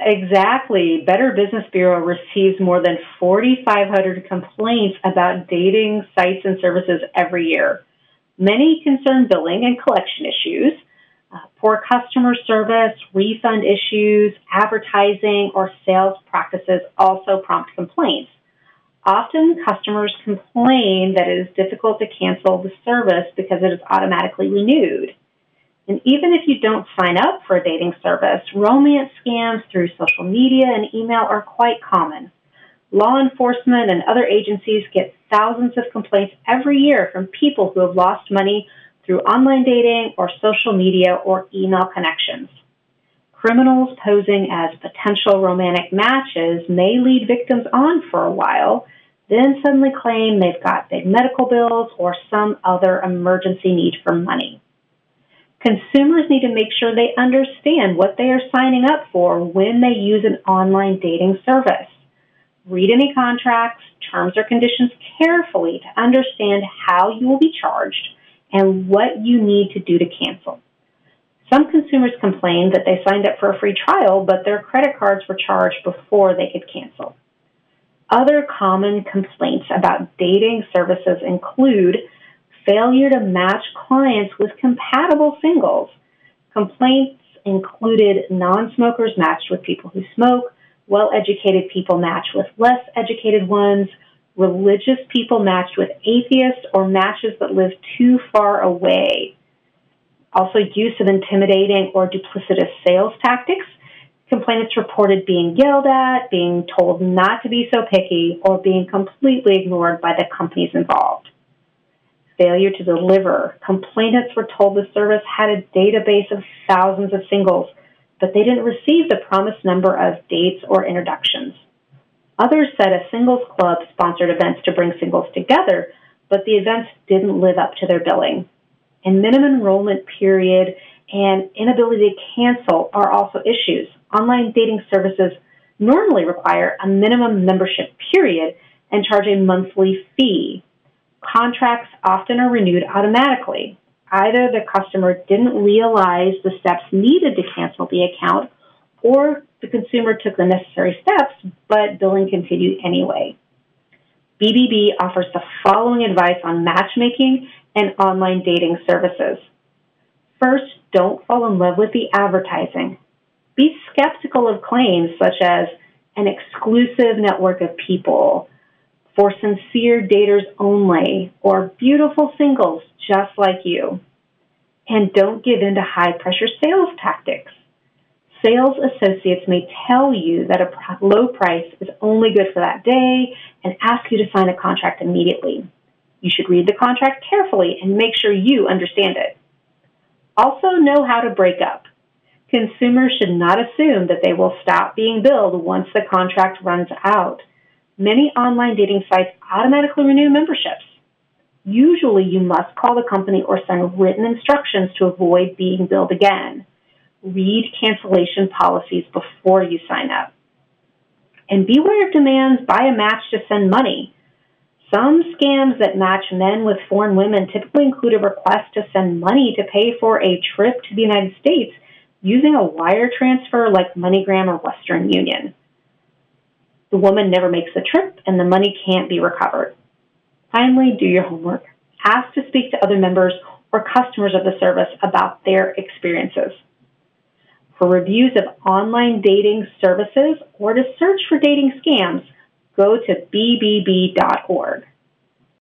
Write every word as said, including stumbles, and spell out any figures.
Exactly. Better Business Bureau receives more than four thousand five hundred complaints about dating sites and services every year. Many concern billing and collection issues, uh, poor customer service, refund issues, advertising, or sales practices also prompt complaints. Often, customers complain that it is difficult to cancel the service because it is automatically renewed. And even if you don't sign up for a dating service, romance scams through social media and email are quite common. Law enforcement and other agencies get thousands of complaints every year from people who have lost money through online dating or social media or email connections. Criminals posing as potential romantic matches may lead victims on for a while, then suddenly claim they've got big medical bills or some other emergency need for money. Consumers need to make sure they understand what they are signing up for when they use an online dating service. Read any contracts, terms, or conditions carefully to understand how you will be charged and what you need to do to cancel. Some consumers complain that they signed up for a free trial, but their credit cards were charged before they could cancel. Other common complaints about dating services include failure to match clients with compatible singles. Complaints included non-smokers matched with people who smoke, well-educated people matched with less educated ones, religious people matched with atheists, or matches that live too far away. Also, use of intimidating or duplicitous sales tactics. Complainants reported being yelled at, being told not to be so picky, or being completely ignored by the companies involved. Failure to deliver. Complainants were told the service had a database of thousands of singles, but they didn't receive the promised number of dates or introductions. Others said a singles club sponsored events to bring singles together, but the events didn't live up to their billing. And minimum enrollment period and inability to cancel are also issues. Online dating services normally require a minimum membership period and charge a monthly fee. Contracts often are renewed automatically. Either the customer didn't realize the steps needed to cancel the account, or the consumer took the necessary steps, but billing continued anyway. B B B offers the following advice on matchmaking and online dating services. First, don't fall in love with the advertising. Be skeptical of claims such as an exclusive network of people, for sincere daters only, or beautiful singles just like you. And don't give in to high-pressure sales tactics. Sales associates may tell you that a low price is only good for that day and ask you to sign a contract immediately. You should read the contract carefully and make sure you understand it. Also, know how to break up. Consumers should not assume that they will stop being billed once the contract runs out. Many online dating sites automatically renew memberships. Usually, you must call the company or send written instructions to avoid being billed again. Read cancellation policies before you sign up. And beware of demands by a match to send money. Some scams that match men with foreign women typically include a request to send money to pay for a trip to the United States using a wire transfer like MoneyGram or Western Union. The woman never makes the trip, and the money can't be recovered. Finally, do your homework. Ask to speak to other members or customers of the service about their experiences. For reviews of online dating services or to search for dating scams, go to B B B dot org.